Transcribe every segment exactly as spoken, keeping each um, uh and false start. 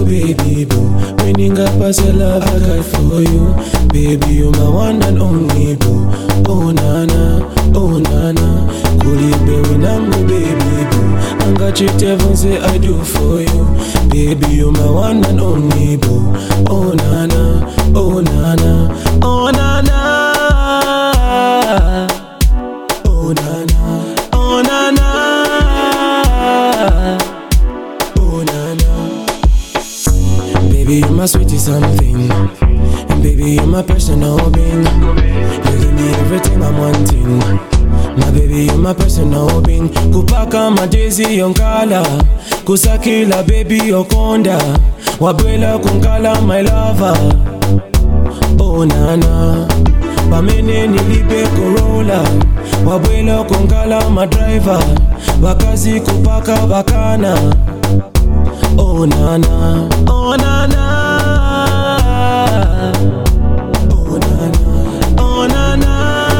baby boo. Meaning I pass a love I got for you. Baby, you my one and only boo. Oh nana, oh nana. Kuli baby nangu baby boo. Anga chitevo say I do for you. Baby, you my one and only boo. Oh nana, oh nana, oh nana. Oh nana, oh nana. Oh nana. Baby, you my sweetie something. And baby, you my personal being. You give me everything I'm wanting. My baby, you my personal being. Kupaka majezi yonkala. Kusakila baby yokonda. Wabwela kunkala my lover. Oh nana. Pamene nilipe Corolla. Wabwela kunkala my driver. Wakazi kupaka bakana. Oh nana. Oh nana. Oh nana. Oh nana.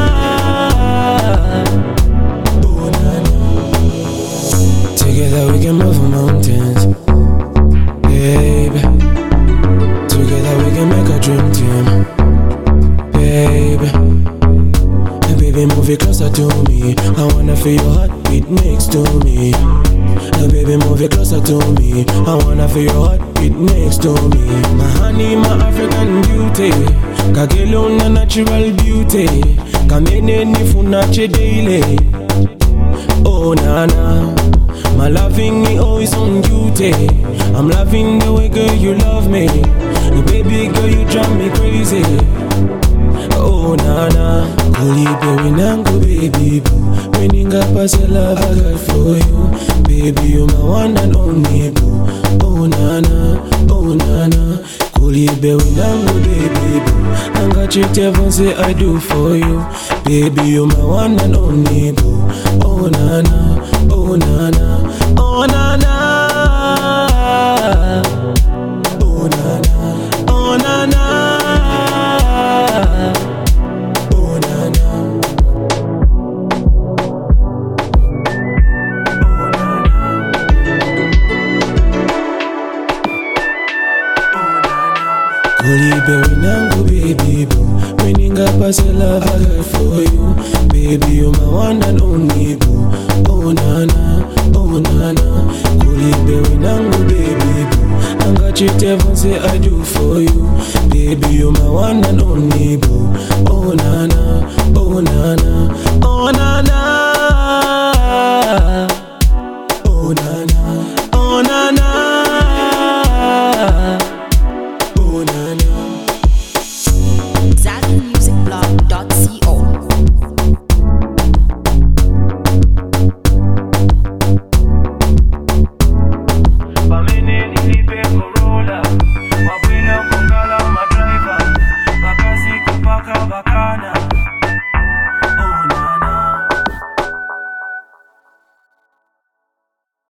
Oh nana. Together we can move mountains, baby. Together we can make a dream team, baby. And baby, move it closer to me. I wanna feel your heartbeat next to me. And baby, move it closer to me. I wanna feel your heartbeat next to me. My honey, my African beauty. Kagelo na natural beauty. Kamene nifunache daily. Oh nana. My loving is always on duty. I'm loving the way, girl, you love me. Baby girl, you drive me crazy. Oh nana. Kuli baby nangu baby boo. Meaning I pass a love I got for you. Baby, you my one and only boo. Oh nana, oh nana. Kuli baby nangu baby boo. Anga chitevo say I do for you. Baby, you my one and only boo. Oh nana, oh nana, oh nana. Oh nana, oh nana. Oh nana. Kuli baby nangu baby boo. Meaning I pass a love I got for you. Baby, you my one and only boo. Oh nana, oh nana. Kuli baby nangu baby boo. Anga chitevo say I do for you. Baby, you my one and only boo. Oh nana, oh nana, oh nana. Oh nana, oh nana.